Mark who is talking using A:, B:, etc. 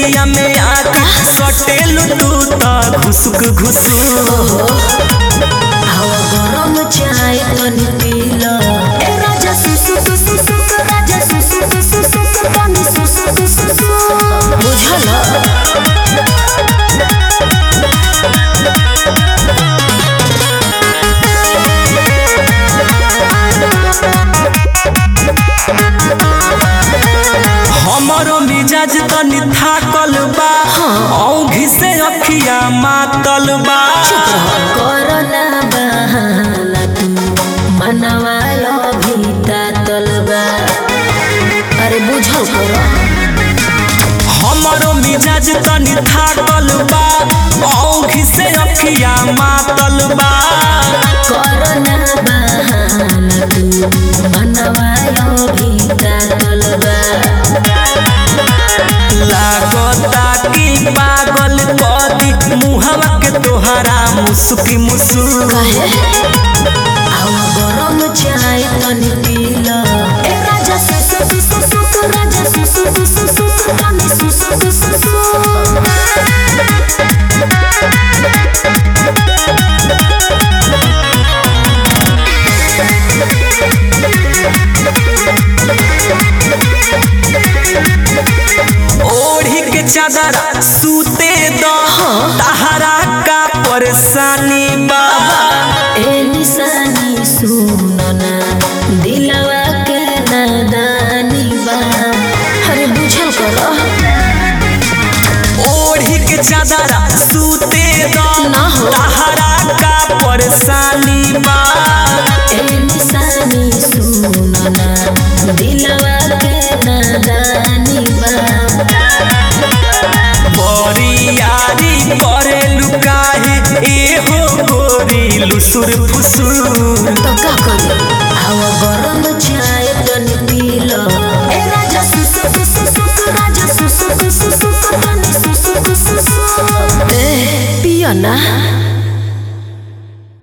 A: देहिया में आके सटेलु तू ता घुसुक घुसुक
B: हवा गरम चाय तनी पीला ए राजा सुसुक सुसुक राजा सुसुक सुसुक तनी सुसुक सुसुक बुझला
A: हमरो मिजाज तनी थाकल बा औंधी से अखिया मातल बा
B: कोरोना बहाना तू मनवा लो भीता तलबा अरे बुझल करो
A: हमरो मिजाज तनी थाकल बा औंधी से अखिया मातल बा
B: कोरोना बहाना तू मनवा लो भीता तलबा
A: लागता कि पागल कदी मुहवा के तोहरा मुसुकी मुसुक
B: हवा गरम चाय तनी पीला ए राजा सुसुक सुसुक राजा सुसुक सुसुक तनी सुसुक सुसुक
A: ओढ़ी के चादर सूते दो तहरा का परेशानी बा
B: ए निशानी सुनना दिलवा के नादानी बा अरे बुझल करो
A: ओढ़ी के चादर सूते दो
B: ना हो
A: तहरा का परेशानी बा